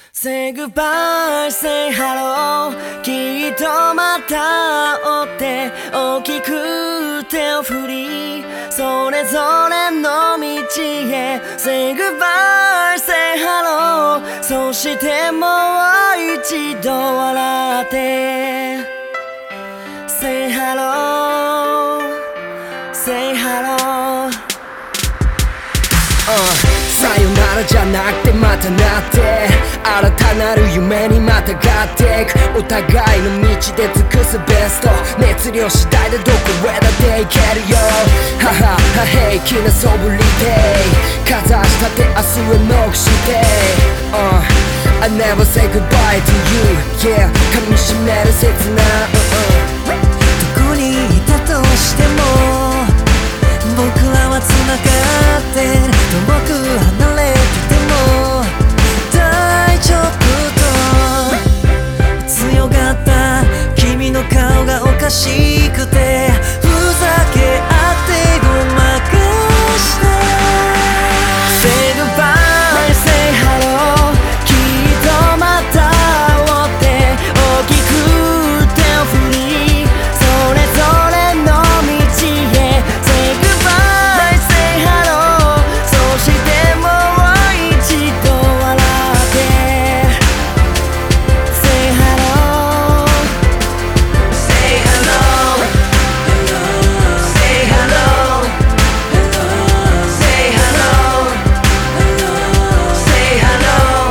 Say goodbye, say hello きっとまた会って大きく手を振りそれぞれの道へ Say goodbye, say hello そしてもう一度笑って Say hello, say helloさよならじゃなくてまたなって新たなる夢にまたがっていくお互いの道で尽くすベスト熱量次第でどこへだっていけるよははは平気なそぶりでかざしたて明日へノックして、I never say goodbye to you Yeah 噛みしめる切な、 どこにいたとしても僕らは繋がって遠く離れてても大丈夫と強がった君の顔がおかしくてふざけ合ってごまかした Say goodbye, say hello きっとまた会って大きく手を振りそれぞれの道へ Say goodbye, say hello そしてもう一度笑って Say hello Say hello Say hello Say hello Say hello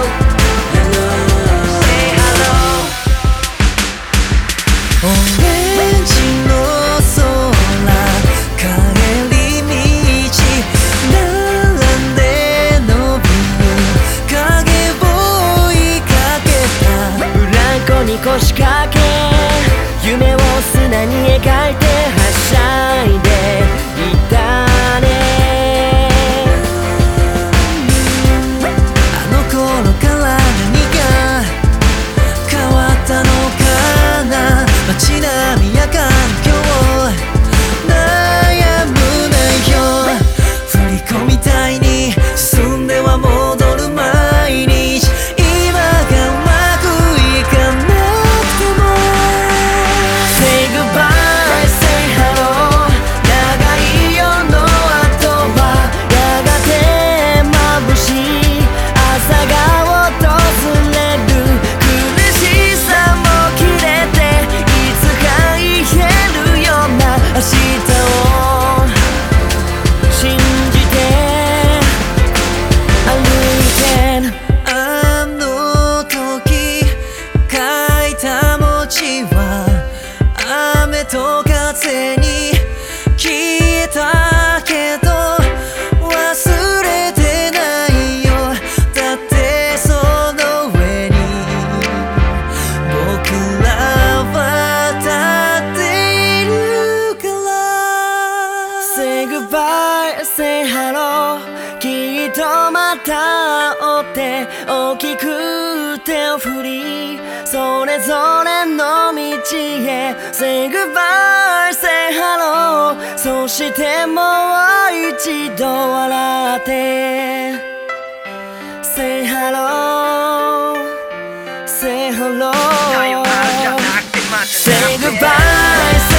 Say hello オレンジの空帰り道並んで伸びる影を追いかけたブランコに腰掛け夢を砂に描いてはしゃいでいたねあの頃から何が変わったのかな街並みや環境悩むなよ振り子みたいに進んでは戻る毎日今がうまくいかなくても Say goodbye, say hello 長い夜の後はやがて眩しい朝が訪れる苦しさも切れていつか言えるような明日を信じて歩いてあの時書いた文字は雨と風に消えたけど忘れてないよだってその上に僕らは立っているから Say goodbye, say hello きっとまた会って大きく手を振りそれぞれの道へ Say goodbye, say hello そしてもう一度笑って Say hello, say hello Say goodbye